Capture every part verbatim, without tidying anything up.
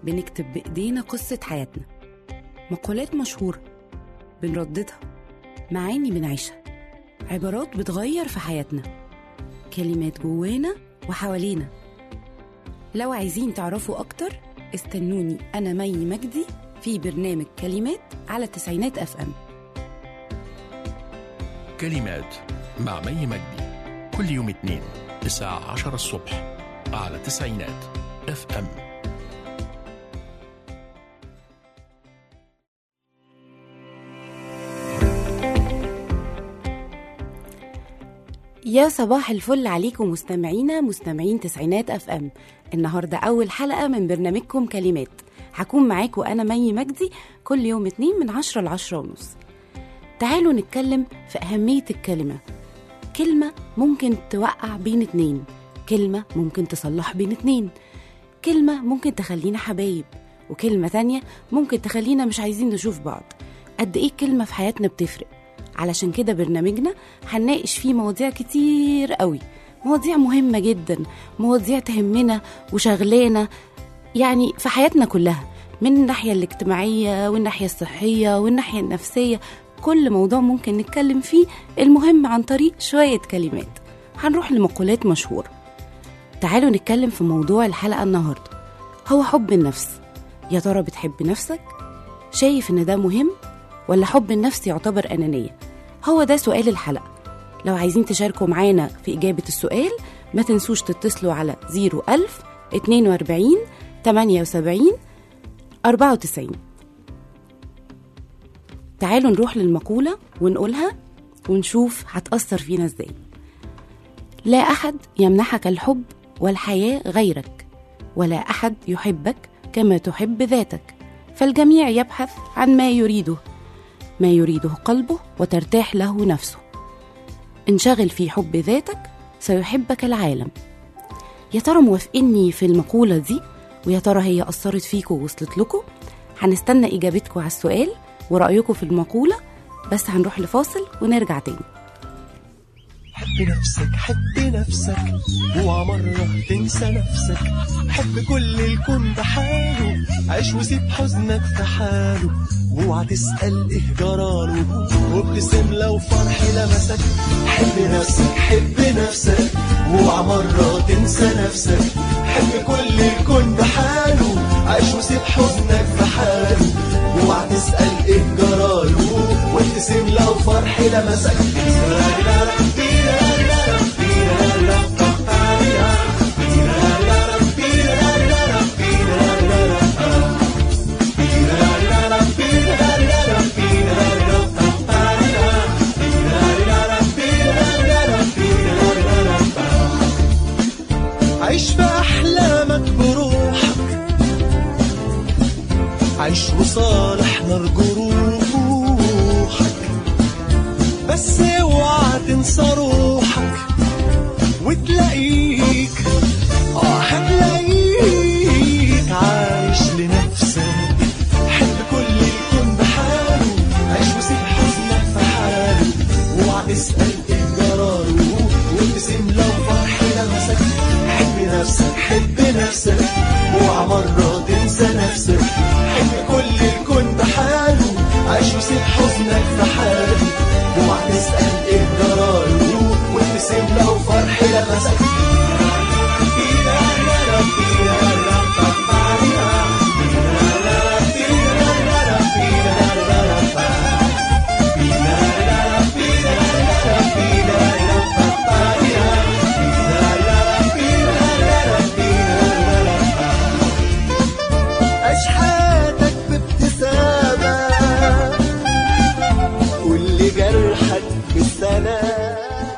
بنكتب بإيدينا قصة حياتنا، مقولات مشهورة بنرددها، معاني بنعيشها، عبارات بتغير في حياتنا، كلمات جوانا وحوالينا. لو عايزين تعرفوا أكتر استنوني أنا مي مجدي في برنامج كلمات على تسعينات أف أم. كلمات مع مي مجدي كل يوم اثنين الساعة عشرة الصبح على تسعينات أف أم. يا صباح الفل عليكم مستمعينا مستمعين تسعينات أف أم. النهاردة أول حلقة من برنامجكم كلمات، هكون معاكم أنا مي مجدي كل يوم اتنين من عشرة لعشرة ونص. تعالوا نتكلم في أهمية الكلمة. كلمة ممكن توقع بين اتنين، كلمة ممكن تصلح بين اتنين، كلمة ممكن تخلينا حبايب، وكلمة تانية ممكن تخلينا مش عايزين نشوف بعض. قد إيه الكلمة في حياتنا بتفرق. علشان كده برنامجنا هنناقش فيه مواضيع كتير قوي، مواضيع مهمة جدا، مواضيع تهمنا وشغلانة يعني في حياتنا كلها، من الناحية الاجتماعية والناحية الصحية والناحية النفسية. كل موضوع ممكن نتكلم فيه، المهم عن طريق شوية كلمات. هنروح لمقولات مشهورة. تعالوا نتكلم في موضوع الحلقة النهاردة، هو حب النفس. يا ترى بتحب نفسك؟ شايف ان ده مهم ولا حب النفس يعتبر أنانية؟ هو ده سؤال الحلقة. لو عايزين تشاركوا معانا في إجابة السؤال ما تنسوش تتصلوا على زيرو ألف اتنين واربعين تمانية وسبعين أربعة وتسعين. تعالوا نروح للمقولة ونقولها ونشوف هتأثر فينا ازاي. لا أحد يمنحك الحب والحياة غيرك، ولا أحد يحبك كما تحب ذاتك، فالجميع يبحث عن ما يريده، ما يريده قلبه وترتاح له نفسه. انشغل في حب ذاتك سيحبك العالم. يا ترى موافقيني في المقولة دي؟ ويا ترى هي أثرت فيكم ووصلت لكم؟ هنستنى إجابتكم على السؤال ورأيكم في المقولة، بس هنروح لفاصل ونرجع تاني. حب نفسك حب نفسك اوعى مرة تنسى نفسك، حب كل الكون بحاله، عيش وسيب حزنك في حاله، اوعى تسأل ايه جراله، وابتسم لو فرح لمسك. حب نفسك حب نفسك اوعى مرة تنسى نفسك، حب كل الكون بحاله، عيش وسيب حزنك في حاله، اوعى تسأل ايه جراله، وابتسم لو فرح لمسك. عيش في أحلامك بروحك، عيش وصالح نار جروحك، بس اوعى تنسى روحك، وتلاقيك اه هتلاقيك عايش لنفسك. حب كل الكون بحاله، عيش وسيب حزنك في حاله، اوعى تسأل ايه جراله، وابتسم لو فرح لمسك. حب نفسك حب نفسك اوعى مرة تنسى نفسك، حب كل الكون بحاله، عيش وسيب حزنك في حاله، اوعى تسأل ايه جراله، وابتسم لو فرح لمسك. عيش حياتك بابتسامة، كل جرحك بالسلام.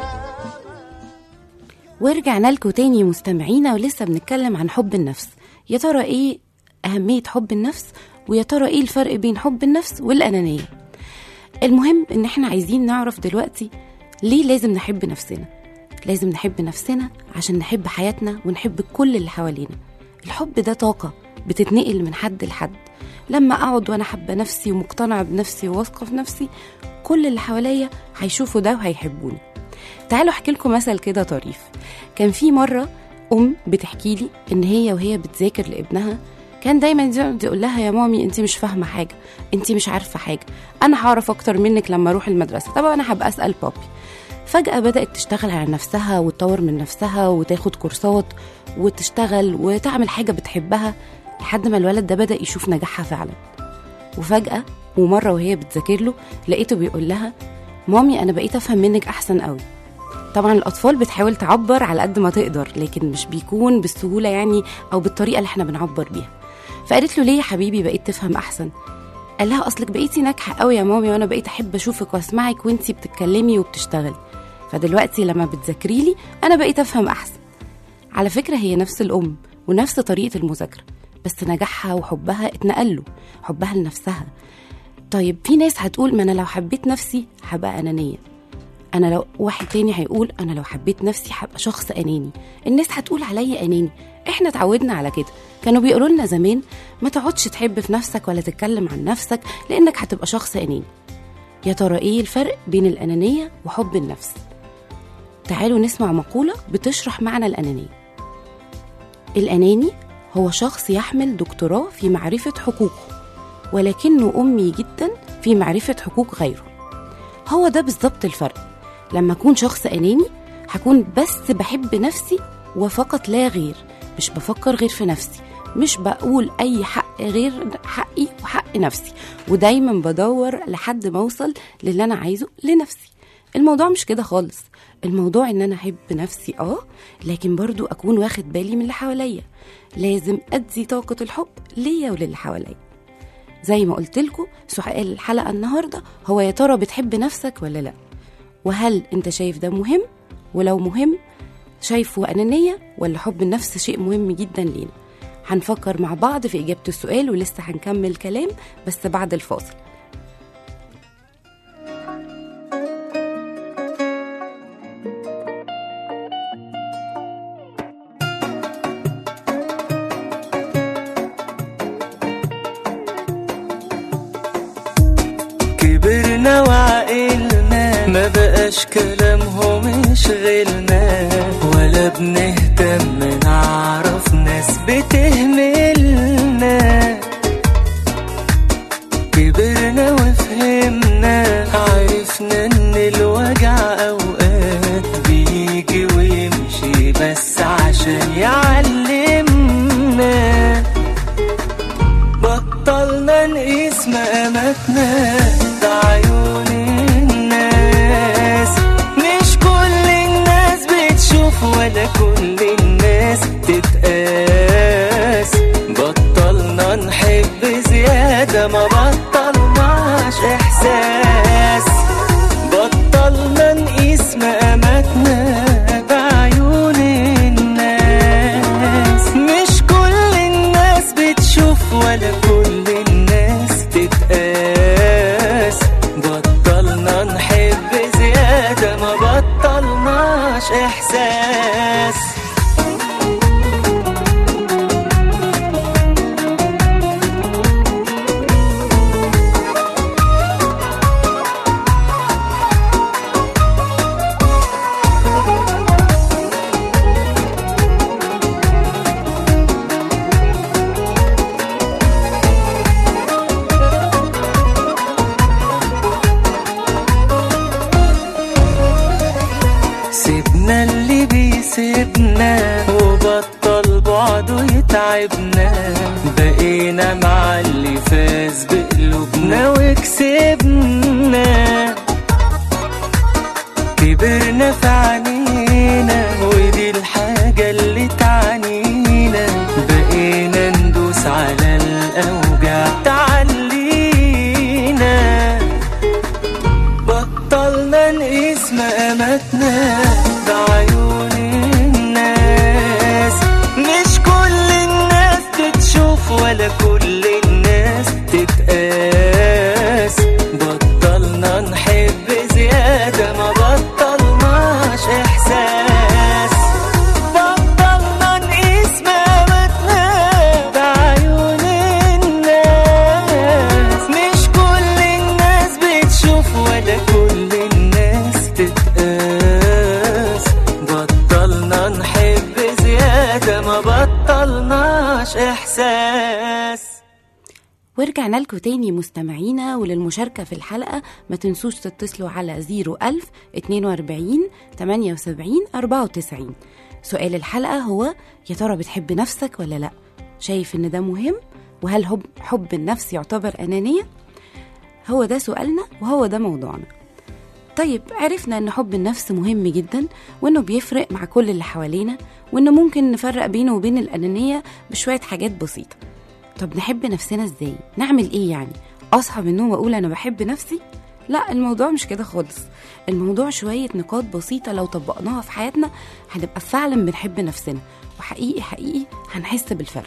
ورجعنا لكم تاني مستمعينا، ولسه بنتكلم عن حب النفس. يا ترى ايه أهمية حب النفس؟ ويا ترى ايه الفرق بين حب النفس والأنانية؟ المهم ان احنا عايزين نعرف دلوقتي ليه لازم نحب نفسنا. لازم نحب نفسنا عشان نحب حياتنا ونحب كل اللي حوالينا. الحب ده طاقة بتتنقل من حد لحد. لما اقعد وانا حابة نفسي ومقتنعة بنفسي وواثقة في نفسي، كل اللي حواليا هيشوفوا ده وهيحبوني. تعالوا احكي لكم مثل كده طريف. كان في مرة أم بتحكي لي إن هي وهي بتذاكر لابنها كان دايما يقعد يقول لها يا مامي انت مش فاهمه حاجه، انت مش عارفه حاجه، انا هعرف اكتر منك لما اروح المدرسه، طب انا هبقى اسال بابي. فجاه بدات تشتغل على نفسها وتطور من نفسها وتاخد كورسات وتشتغل وتعمل حاجه بتحبها، لحد ما الولد ده بدا يشوف نجاحها فعلا. وفجاه ومره وهي بتذاكر له لقيته بيقول لها مامي انا بقيت افهم منك احسن قوي. طبعا الاطفال بتحاول تعبر على قد ما تقدر، لكن مش بيكون بالسهوله يعني او بالطريقه اللي احنا بنعبر بيها. فقالت له ليه يا حبيبي بقيت تفهم احسن؟ قال لها اصلك بقيتي ناجحه قوي يا مامي، وانا بقيت احب اشوفك واسمعك وانتي بتتكلمي وبتشتغلي، فدلوقتي لما بتذاكري لي انا بقيت افهم احسن. على فكره هي نفس الام ونفس طريقه المذاكره، بس نجاحها وحبها اتنقل له، حبها لنفسها. طيب في ناس هتقول ما انا لو حبيت نفسي هبقى انانيه، انا لو واحد تاني هيقول انا لو حبيت نفسي هبقى شخص اناني، الناس هتقول عليا اناني. احنا اتعودنا على كده، كانوا بيقولوا لنا زمان ما تقعدش تحب في نفسك ولا تتكلم عن نفسك لانك هتبقى شخص اناني. يا ترى ايه الفرق بين الانانيه وحب النفس؟ تعالوا نسمع مقوله بتشرح معنى الانانيه. الاناني هو شخص يحمل دكتوراه في معرفه حقوقه، ولكنه امي جدا في معرفه حقوق غيره. هو ده بالظبط الفرق. لما أكون شخص أناني هكون بس بحب نفسي وفقط لا غير، مش بفكر غير في نفسي، مش بقول أي حق غير حقي وحق نفسي، ودايما بدور لحد ما أوصل للي أنا عايزه لنفسي. الموضوع مش كده خالص، الموضوع إن أنا أحب نفسي آه لكن برضو أكون واخد بالي من اللي حواليا، لازم أدي طاقة الحب ليا وللي حواليا. زي ما قلت لكم سؤال الحلقة النهاردة هو يا ترى بتحب نفسك ولا لا؟ وهل انت شايف ده مهم؟ ولو مهم شايفه أنانية ولا حب النفس شيء مهم جدا لينا؟ هنفكر مع بعض في إجابة السؤال، ولسه هنكمل كلام بس بعد الفاصل. كبرنا وعقلنا ما بقاش كلامهم يشغلنا، ولا بنهتم نعرف ناس بتهملنا. كبرنا وفهمنا، عرفنا ان الوجع اوقات بيجي ويمشي بس عشان يعلمنا. بطلنا نقيس مقاماتنا بعيون الناس، مش كل الناس بتشوف ولا كل الناس تتقاس. بطلنا نحب زيادة، ما بطلناش إحساس. بطلنا نقيس مقاماتنا بعيون الناس، مش كل الناس بتشوف ولا كل الناس تتقاس. بطلنا نحب زيادة، ما بطلناش إحساس. سيبنا اللي بيسيبنا وبطل بعده يتعبنا، بقينا مع اللي فاز بقلوبنا وكسبنا. كبرنا في عينينا ودي الحاجة اللي تعنينا، بقينا ندوس على الأوجع تعلينا. بطلنا نقيس مقاماتنا بعيون الناس، مش كل الناس تتشوف ولا كل الناس تتقاس. بطلنا نحب زيادة، ما بطلناش إحساس. بطلنا نقيس مقاماتنا بعيون الناس، مش كل الناس بتشوف ولا كل الناس تتقاس. بطلنا نحب زيادة، ما بطلناش إحساس. ورجعنا لكم تاني مستمعينا، وللمشاركة في الحلقة ما تنسوش تتصلوا على زيرو ألف اتنين واربعين تمانية وسبعين أربعة وتسعين. سؤال الحلقة هو: يا ترى بتحب نفسك ولا لأ؟ شايف إن ده مهم؟ وهل حب, حب النفس يعتبر أنانية؟ هو ده سؤالنا وهو ده موضوعنا. طيب، عرفنا إن حب النفس مهم جدا، وإنه بيفرق مع كل اللي حوالينا، وإنه ممكن نفرق بينه وبين الأنانية بشوية حاجات بسيطة. طب نحب نفسنا إزاي؟ نعمل إيه يعني؟ أصحى من النوم وأقول أنا بحب نفسي؟ لا، الموضوع مش كده خالص. الموضوع شوية نقاط بسيطة لو طبقناها في حياتنا هنبقى فعلا بنحب نفسنا، وحقيقي حقيقي هنحس بالفرق.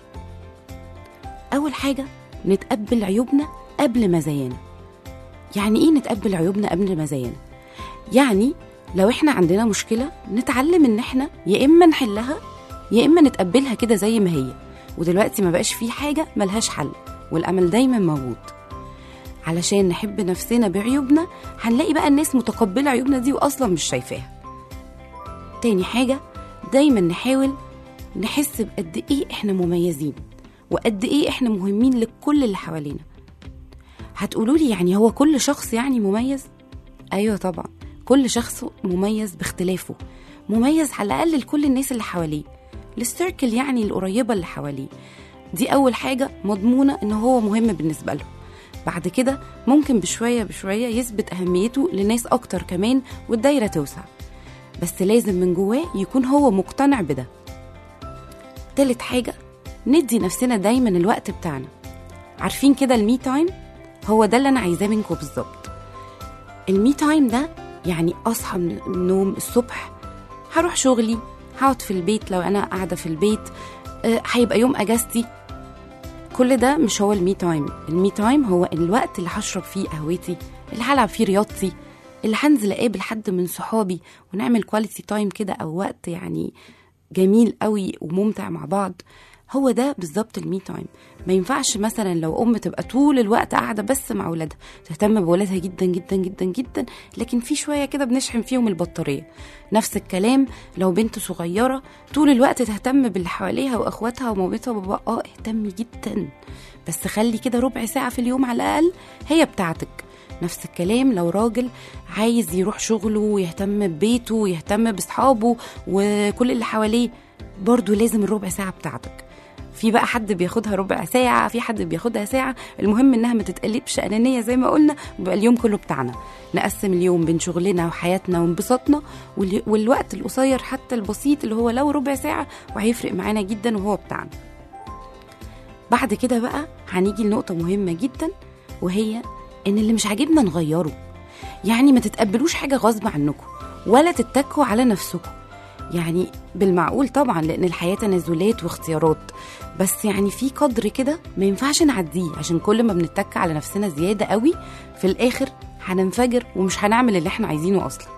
أول حاجة، نتقبل عيوبنا قبل مزايانا. يعني إيه نتقبل عيوبنا قبل مزايانا؟ يعني لو إحنا عندنا مشكلة نتعلم إن إحنا يا إما نحلها يا إما نتقبلها كده زي ما هي، ودلوقتي ما بقاش في حاجة ملهاش حل، والأمل دايما موجود. علشان نحب نفسنا بعيوبنا هنلاقي بقى الناس متقبلة عيوبنا دي وأصلا مش شايفاها. تاني حاجة، دايما نحاول نحس بقد إيه إحنا مميزين وقد إيه إحنا مهمين لكل اللي حوالينا. هتقولولي يعني هو كل شخص يعني مميز؟ أيوة طبعا، كل شخص مميز باختلافه، مميز على الأقل لكل الناس اللي حواليه، للسيركل يعني القريبة اللي حواليه. دي أول حاجة مضمونة إنه هو مهم بالنسبة له. بعد كده ممكن بشوية بشوية يثبت أهميته لناس أكتر كمان والدايرة توسع، بس لازم من جواه يكون هو مقتنع بده. تالت حاجة، ندي نفسنا دايما الوقت بتاعنا. عارفين كده المي تايم؟ هو ده اللي أنا عايزاه منكم بالظبط. المي تايم ده يعني أصحى من النوم الصبح، هروح شغلي، هقعد في البيت لو أنا قاعدة في البيت، أه هيبقى يوم أجازتي. كل ده مش هو المي تايم. المي تايم هو الوقت اللي هشرب فيه قهوتي، اللي هلعب فيه رياضتي، اللي هنزل أقابل حد من صحابي ونعمل كواليتي تايم كده، أو وقت يعني جميل قوي وممتع مع بعض. هو ده بالظبط المي تايم. ما ينفعش مثلا لو أم تبقى طول الوقت قاعدة بس مع أولادها، تهتم بولادها جدا جدا جدا جدا، لكن في شوية كده بنشحن فيهم البطارية. نفس الكلام لو بنت صغيرة طول الوقت تهتم باللي حواليها وأخواتها ومامتها وبابا، اه اهتمي جدا، بس خلي كده ربع ساعة في اليوم على الأقل هي بتاعتك. نفس الكلام لو راجل عايز يروح شغله ويهتم ببيته ويهتم بصحابه وكل اللي حواليه، برضو لازم الربع ساعة بتاعتك. في بقى حد بياخدها ربع ساعة، في حد بياخدها ساعة، المهم انها ما تتقلبش أنانية زي ما قلنا، وبقى اليوم كله بتاعنا. نقسم اليوم بين شغلنا وحياتنا وانبساطنا، والوقت القصير حتى البسيط اللي هو لو ربع ساعة وهيفرق معانا جدا وهو بتاعنا. بعد كده بقى هنيجي لنقطة مهمة جدا، وهي ان اللي مش عاجبنا نغيره. يعني ما تتقبلوش حاجة غصب عنكم ولا تتكوا على نفسكم، يعني بالمعقول طبعا، لأن الحياة تنازلات واختيارات، بس يعني في قدر كده ما ينفعش نعديه، عشان كل ما بنتك على نفسنا زيادة قوي في الآخر هننفجر ومش هنعمل اللي احنا عايزينه أصلا.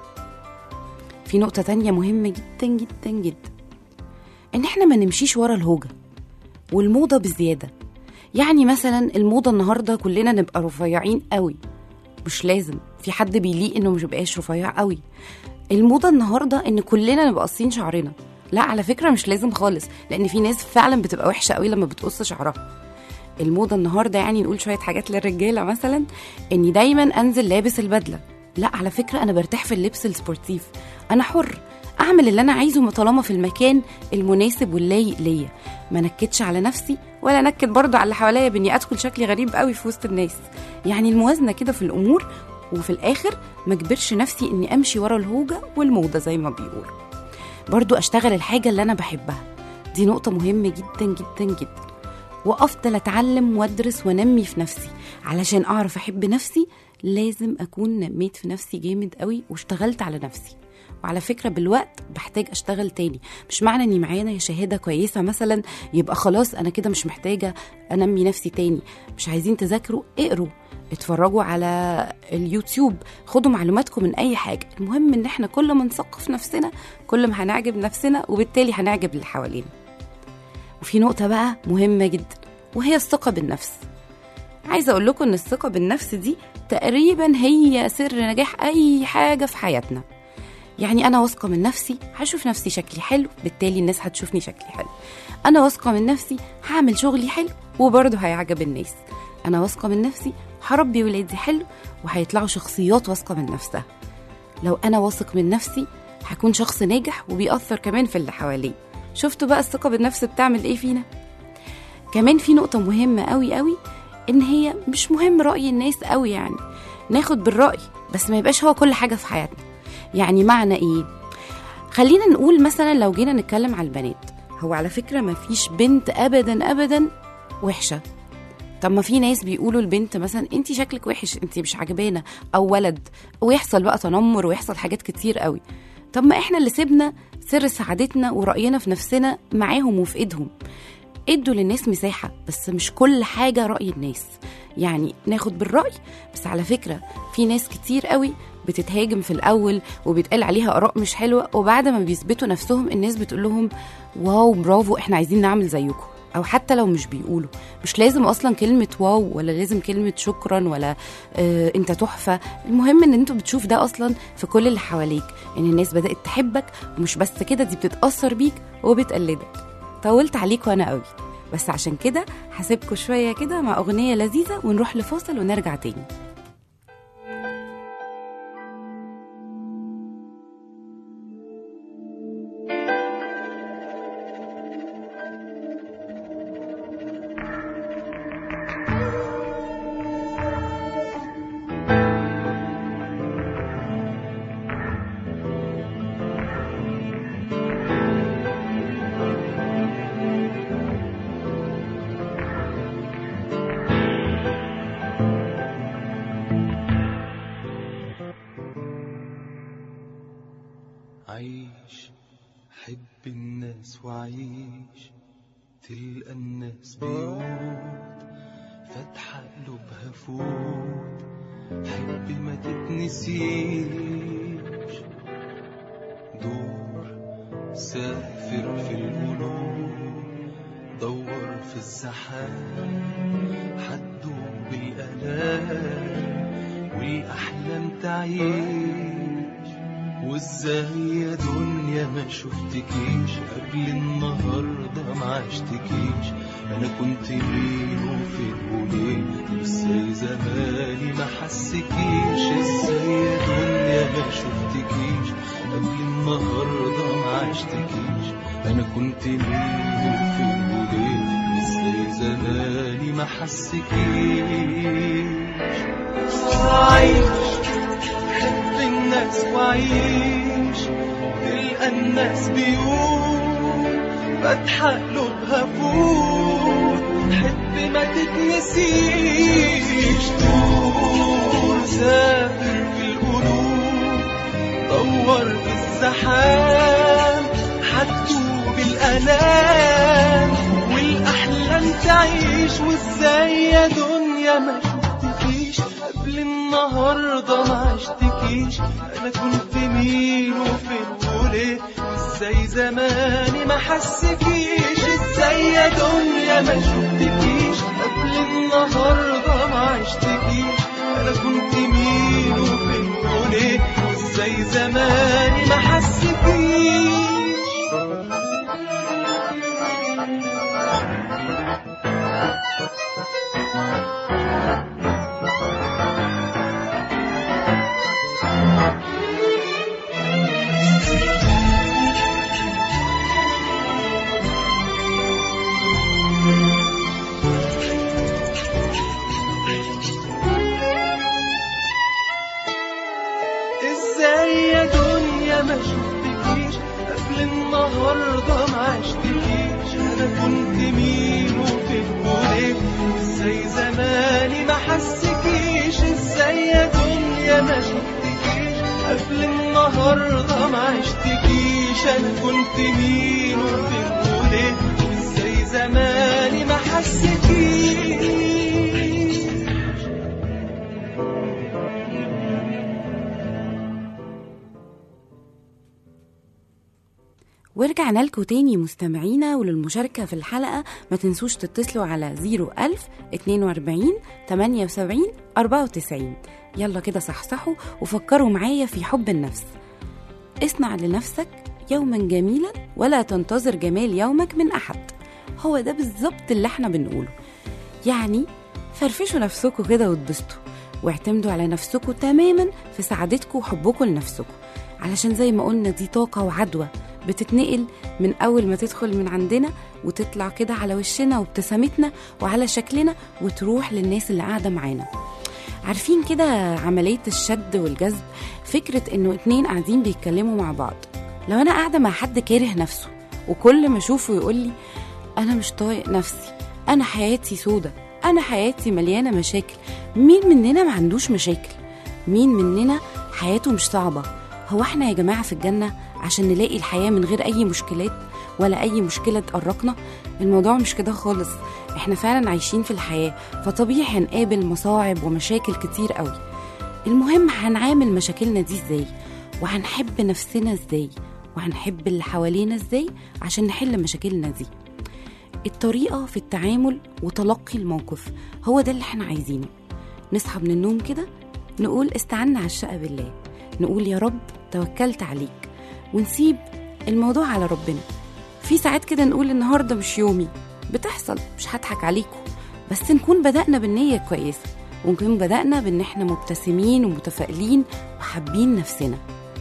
في نقطة تانية مهمة جدا جدا جدا، ان احنا ما نمشيش ورا الهوجة والموضة بزيادة. يعني مثلا الموضة النهاردة كلنا نبقى رفيعين قوي، مش لازم. في حد بيليق انه مش بقاش رفيع قوي. الموضة النهاردة ان كلنا نبقى قصين شعرنا، لا على فكرة مش لازم خالص، لان في ناس فعلا بتبقى وحشة قوي لما بتقص شعرها. الموضة النهاردة يعني نقول شوية حاجات للرجالة، مثلا اني دايما انزل لابس البدلة، لا على فكرة انا برتاح في اللبس السبورتيف، انا حر اعمل اللي انا عايزه طالما في المكان المناسب واللايق ليا، ما نكدش على نفسي ولا نكد برضه على اللي حواليا باني ادخل شكلي غريب قوي في وسط الناس. يعني الموازنة كده في الامور، وفي الاخر ما اجبرش نفسي اني امشي ورا الهوجة والموضة زي ما بيقولوا. برضو اشتغل الحاجة اللي انا بحبها، دي نقطة مهمة جدا جدا جدا. وافضل اتعلم وادرس وانمي في نفسي، علشان اعرف احب نفسي لازم اكون نميت في نفسي جامد قوي واشتغلت على نفسي. وعلى فكرة بالوقت بحتاج اشتغل تاني، مش معنى اني معانا شهادة كويسة مثلا يبقى خلاص انا كده مش محتاجة انمي نفسي تاني. مش عايزين تذاكروا؟ اقروا، اتفرجوا على اليوتيوب، خدوا معلوماتكم من اي حاجة. المهم ان احنا كل ما نثقف نفسنا كل ما هنعجب نفسنا، وبالتالي هنعجب اللي حوالينا. وفي نقطة بقى مهمة جدا، وهي الثقة بالنفس. عايزة اقول لكم ان الثقة بالنفس دي تقريبا هي سر نجاح اي حاجة في حياتنا. يعني انا واثقة من نفسي هشوف نفسي شكلي حلو، بالتالي الناس هتشوفني شكلي حلو. انا واثقة من نفسي هعمل شغلي حلو وبرضه هيعجب الناس. أنا واثقة من نفسي، هربي ولادي حلو وهيطلعوا شخصيات واثقة من نفسها. لو أنا واثق من نفسي هكون شخص ناجح وبيأثر كمان في اللي حواليه. شفتوا بقى الثقة بالنفس بتعمل إيه فينا؟ كمان في نقطة مهمة قوي قوي، إن هي مش مهم رأي الناس قوي، يعني ناخد بالرأي بس ما يبقاش هو كل حاجة في حياتنا. يعني معنى إيه؟ خلينا نقول مثلا لو جينا نتكلم على البنات، هو على فكرة ما فيش بنت أبدا أبدا وحشة. طب ما في ناس بيقولوا البنت مثلا انتي شكلك وحش، انتي مش عجبانة، أو ولد، ويحصل بقى تنمر ويحصل حاجات كتير قوي. طب ما احنا اللي سيبنا سر سعادتنا ورأينا في نفسنا معاهم وفي ايدهم. ادوا للناس مساحة، بس مش كل حاجة رأي الناس، يعني ناخد بالرأي بس. على فكرة في ناس كتير قوي بتتهاجم في الأول وبيتقال عليها آراء مش حلوة، وبعد ما بيثبتوا نفسهم الناس بتقول لهم واو برافو احنا عايزين نعمل زيكم. أو حتى لو مش بيقولوا، مش لازم أصلا كلمة واو ولا لازم كلمة شكرا ولا اه انت تحفة. المهم ان انتوا بتشوف ده أصلا في كل اللي حواليك، ان الناس بدأت تحبك، ومش بس كده دي بتتأثر بيك وبتقلدك. طولت عليكم أنا قوي، بس عشان كده هسيبكم شوية كده مع أغنية لذيذة ونروح لفاصل ونرجع تاني. عيش حب الناس وعيش، تلقى الناس بيوت فاتحة قلوبها فوت، حب ما تتنسيش، دور سافر في القلوب، دور في الزحام، حتدوب الآلام والأحلام تعيش. وازاي يا دنيا ما شفتكيش قبل النهارده ما عشتكيش، انا كنت مين وفين وليه، ازاي زماني ما حسكيش. ازاي يا دنيا ما شفتكيش قبل النهارده ما عشتكيش، انا كنت مين وفين وليه، ازاي زماني ما حسكيش. عايش حب الناس وعيش، تلقى الناس بيوت فاتحة قلوبها فوت، حب ما تتنسيش، دور سافر في القلوب، دور في الزحام، حتدوب الآلام والأحلام تعيش. وازاي يا دنيا ما شفتكيش قبل النهارده ما عشتكيش، انا كنت مين وفين وليه، ازاي زماني ما حسكيش. ازاي يا دنيا ما شفتكيش قبل النهارده ما عشتكيش، انا كنت مين وفين وليه، ازاي زماني ما حسكيش. ازاي يا دنيا ما شفتكيش قبل النهارده ما عشتكيش، انا كنت مين وفين وليه، ازاي زماني ما حسكيش. ازاي يا دنيا ما شفتكيش قبل النهارده ما عشتكيش، انا كنت مين وفين وليه، ازاي زماني ما حسكيش. ورجعنا لكم تاني مستمعينا، وللمشاركة في الحلقة ما تنسوش تتصلوا على زيرو ألف اتنين واربعين تمانية وسبعين أربعة وتسعين. يلا كده صحصحوا وفكروا معايا في حب النفس. اصنع لنفسك يوما جميلا ولا تنتظر جمال يومك من أحد. هو ده بالظبط اللي احنا بنقوله. يعني فرفشوا نفسكم كده واتبسطوا، واعتمدوا على نفسكم تماما في سعادتكم وحبكم لنفسكم، علشان زي ما قلنا دي طاقة وعدوى بتتنقل من أول ما تدخل من عندنا وتطلع كده على وشنا وابتسامتنا وعلى شكلنا وتروح للناس اللي قاعدة معانا. عارفين كده عملية الشد والجذب؟ فكرة إنه اتنين قاعدين بيتكلموا مع بعض، لو أنا قاعدة مع حد كاره نفسه وكل ما أشوفه يقولي أنا مش طايق نفسي، أنا حياتي سودة، أنا حياتي مليانة مشاكل. مين مننا ما عندوش مشاكل؟ مين مننا حياته مش صعبة؟ هو احنا يا جماعة في الجنة عشان نلاقي الحياة من غير أي مشكلات ولا أي مشكلة تقرقنا؟ الموضوع مش كده خالص. احنا فعلا عايشين في الحياة، فطبيعي هنقابل مصاعب ومشاكل كتير قوي. المهم هنعامل مشاكلنا دي ازاي، وهنحب نفسنا ازاي، وهنحب اللي حوالينا ازاي عشان نحل مشاكلنا دي. الطريقة في التعامل وتلقي الموقف هو ده اللي احنا عايزينه. نصحى من النوم كده نقول استعنا على الشقة بالله، نقول يا رب توكلت عليك، ونسيب الموضوع على ربنا. في ساعات كده نقول النهاردة مش يومي، بتحصل، مش هضحك عليكم، بس نكون بدأنا بالنية كويسة، ونكون بدأنا بان احنا مبتسمين ومتفائلين وحابين نفسنا.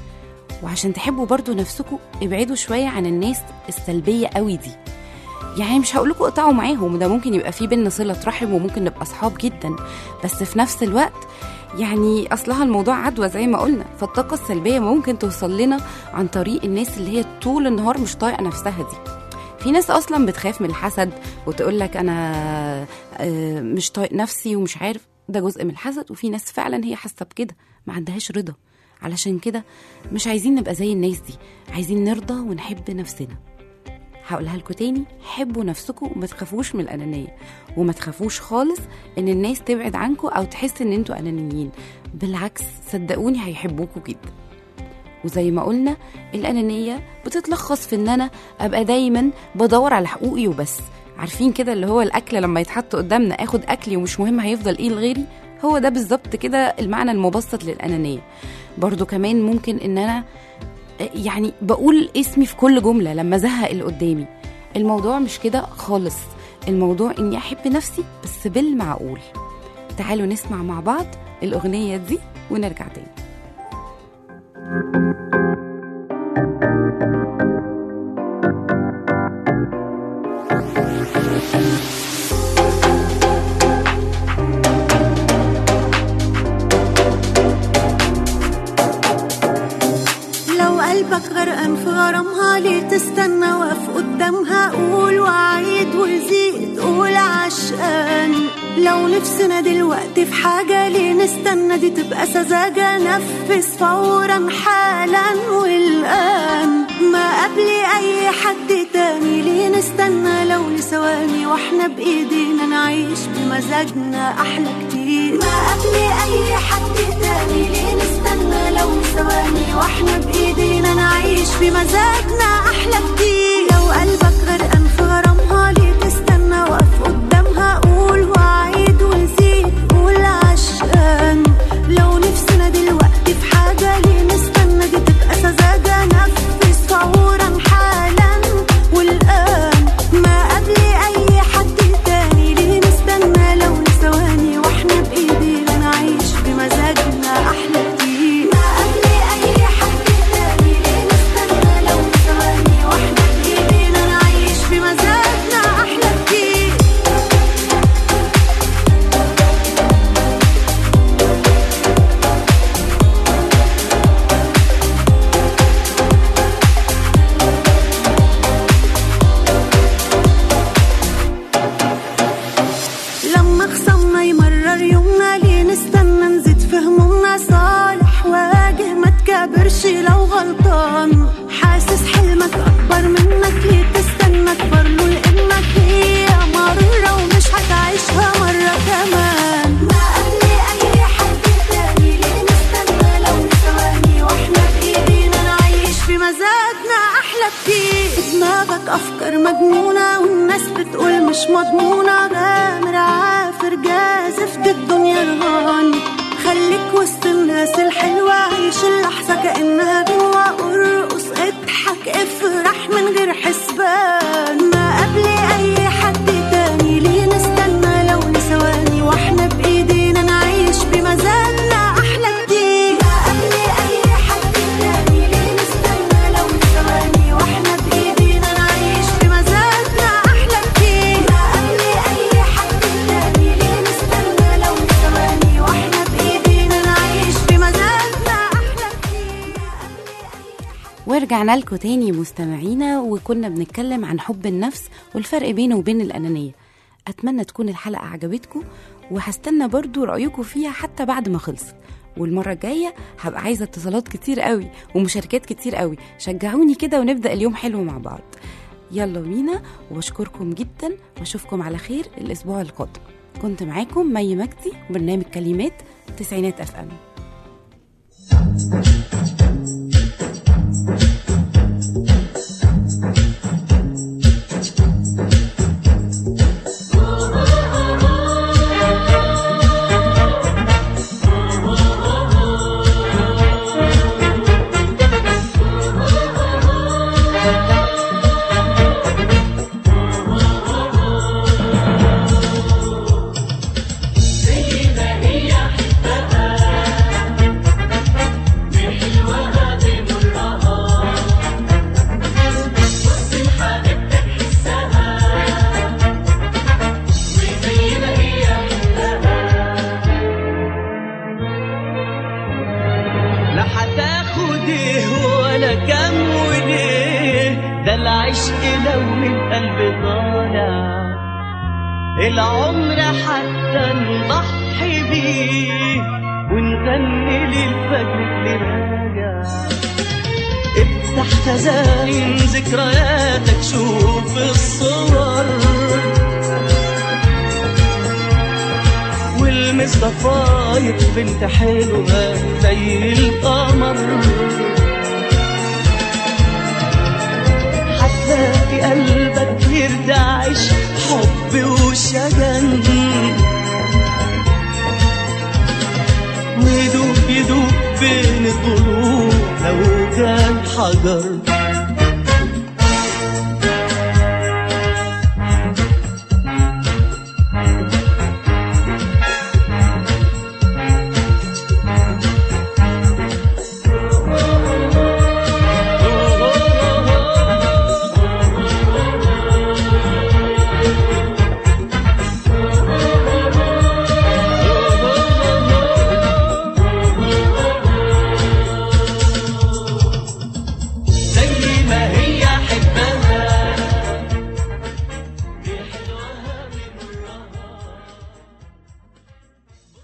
وعشان تحبوا برضو نفسكم ابعدوا شوية عن الناس السلبية قوي دي. يعني مش هقولكوا اقطعوا معاهم، ده ممكن يبقى فيه بينا صلة رحم وممكن نبقى صحاب جدا، بس في نفس الوقت يعني أصلها الموضوع عدوى زي ما قلنا، فالطاقة السلبية ممكن توصل لنا عن طريق الناس اللي هي طول النهار مش طايقة نفسها دي. في ناس أصلا بتخاف من الحسد وتقولك أنا مش طايق نفسي ومش عارف، ده جزء من الحسد. وفي ناس فعلا هي حاسة بكده ما عندهاش رضا، علشان كده مش عايزين نبقى زي الناس دي، عايزين نرضى ونحب نفسنا. هقولها لكم تاني، حبوا نفسكم وما تخافوش من الأنانية، وما تخافوش خالص ان الناس تبعد عنكم او تحس ان انتوا أنانيين، بالعكس صدقوني هيحبوكوا جدا. وزي ما قلنا الأنانية بتتلخص في ان انا ابقى دايما بدور على حقوقي وبس. عارفين كده اللي هو الأكل لما يتحط قدامنا اخد أكلي ومش مهم هيفضل ايه لغيري، هو ده بالظبط كده المعنى المبسط للأنانية. برضو كمان ممكن ان انا يعني بقول اسمي في كل جملة لما زهق اللي قدامي. الموضوع مش كده خالص، الموضوع اني احب نفسي بس بالمعقول. تعالوا نسمع مع بعض الأغنية دي ونرجع تاني. قلبك غرقان في غرامها، ليه تستنى واقف قدامها؟ قول وعيد وزيد، قول عشقان. لو نفسنا دلوقتي في حاجة ليه نستنى؟ دي تبقى سذاجة، نفذ فورا حالا والآن، ما قبل أي حد تاني. ليه نستنى لو لثواني واحنا بإيدينا نعيش بمزاجنا أحلى كتير؟ ما قبل أي حد تاني. ليه نستنى لو لثواني واحنا بإيدينا نعيش بمزاجنا أحلى كتير؟ لو قلبك غرقان في غرامها ليه تستنى واقف قدامها؟ قول وعيد وزيد، قول عشقان. لو نفسنا دلوقتي في حاجة ليه نستنى؟ دي تبقى سذاجة، نفذ فورا حالا والآن، ما قبل أي حد تاني. ليه نستنى لو لثواني واحنا بإيدينا نعيش بمزاجنا أحلى كتير؟ ما قبل أي حد تاني. ليه نستنى لو لثواني واحنا بإيدينا نعيش بمزاجنا أحلى كتير؟ لما خصمنا يمرر يومنا ليه نستنى نزيد في همومنا؟ صالح واجه، ما تكابرش لو غلطان. حاسس حلمك أكبر منك، ليه تستنى أكبر له؟ لأنك هي مرة ومش هتعيشها مرة كمان. ما قبل أي حد تاني. ليه نستنى لو لثواني واحنا بإيدينا نعيش بمزاجنا أحلى كتير؟ دماغك أفكار مجنونة والناس بتقول مش مضمونة، غامر عافر جازف دي الدنيا رهان. خليك وسط الناس الحلوة، عيش اللحظة كأنها جوه، ارقص اضحك افرح من غير حسبان. ما قبل أي حد تاني. ليه نستنى لو لثواني واحنا ورجعنا لكم تاني مستمعينا، وكنا بنتكلم عن حب النفس والفرق بينه وبين الأنانية. أتمنى تكون الحلقة عجبتكم، وهستنى برضو رأيكم فيها حتى بعد ما خلصت. والمرة الجاية هبقى عايزة اتصالات كتير قوي ومشاركات كتير قوي. شجعوني كده ونبدأ اليوم حلو مع بعض. يلا بينا، واشكركم جدا واشوفكم على خير الأسبوع القادم. كنت معاكم مي مجدي، برنامج كلمات تسعينات اف ام. العمر حتى نضحي بيه ونغني للفجر اللي راجع. افتح خزائن ذكرياتك، شوف الصور والمس ضفاير بنت حلوة زي القمر. هتلاقي قلبك يرتعش حب وشجن، ويدوب يدوب بين الضلوع لو كان حجر.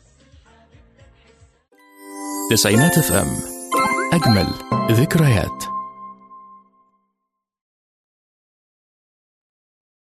تسعينات اف ام، أجمل ذكريات.